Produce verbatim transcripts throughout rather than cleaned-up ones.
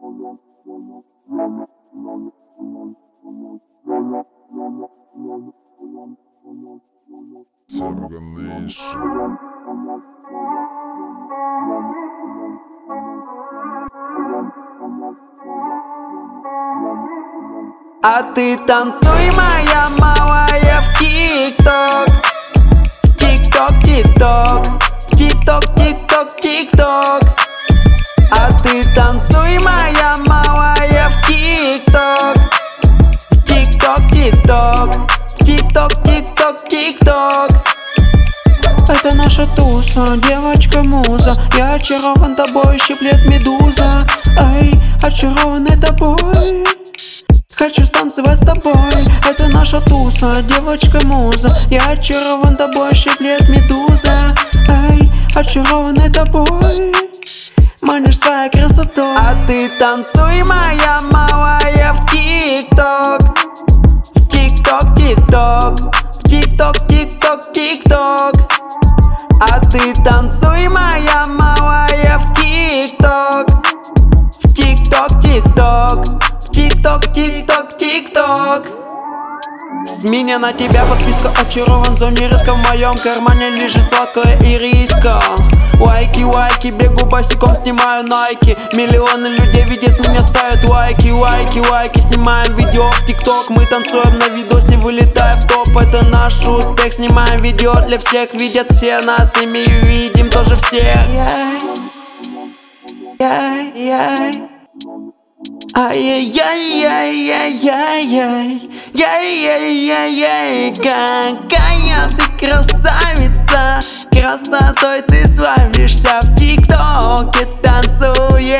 Цыганейший. А ты танцуй, моя малая, в тик-ток, в тик-ток, тик-ток, в тик-ток, тик-ток, тик-ток. А ты танцуй, моя малая, в тик-ток, в тик-ток, тик-ток, в тик-ток, тик-ток, тик-ток. Это наша туса, девочка-муза. Я очарован тобой, щиплет медуза. Эй, очарованный тобой, хочу станцевать с тобой. Это наша туса, девочка-муза. Я очарован тобой, щиплет медуза. Эй, очарованный тобой, манишь своей красотой. А ты танцуй, моя малая, в тик-ток, в тик-ток, тик-ток, в тик-ток, тик-ток, тик-ток. А ты танцуй, моя малая, в тик-ток, в тик-ток, тик-ток, в тик-ток, тик-ток, тик-ток. С меня на тебя подписка, очарован в зоне риска. В моем кармане лежит сладкая ириска. Лайки, лайки, бегу босиком, снимаю найки. Миллионы людей видят меня, ставят лайки, лайки, лайки. Снимаем видео в тикток, мы танцуем на видосе, вылетаем в топ. Это наш успех, снимаем видео для всех. Видят все нас, и мы видим тоже всех. Ай-яй-яй-яй-яй-яй-яй, яй-яй-яй-яй, какая ты красавица, красотой ты славишься, в тиктоке танцуешь.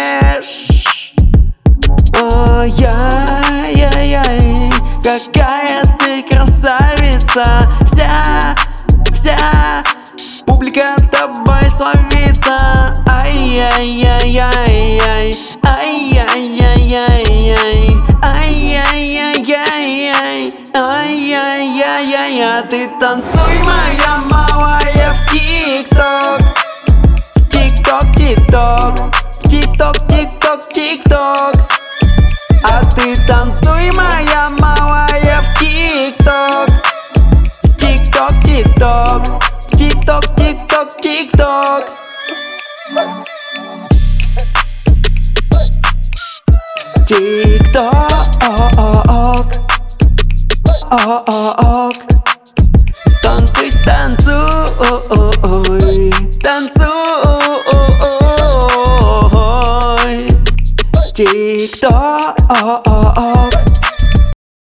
Ай-яй-яй-яй, какая ты красавица, вся, вся публика тобой славится. Ай-яй-яй-яй-яй, ай-яй-яй-яй-яй, ай-яй-яй-яй-яй, ай-яй-яй-яй. А ты танцуй, моя малая, в тик-ток, в тик-ток, тик-ток, в тик-ток, тик-ток, тик-ток. А ты танцуй, моя малая, в тик-ток, в тик-ток, тик-ток, в тик-ток, тик-ток, тик-ток. Тик-ток, ок, танцуй, танцуй, танцуй. Тик-ток.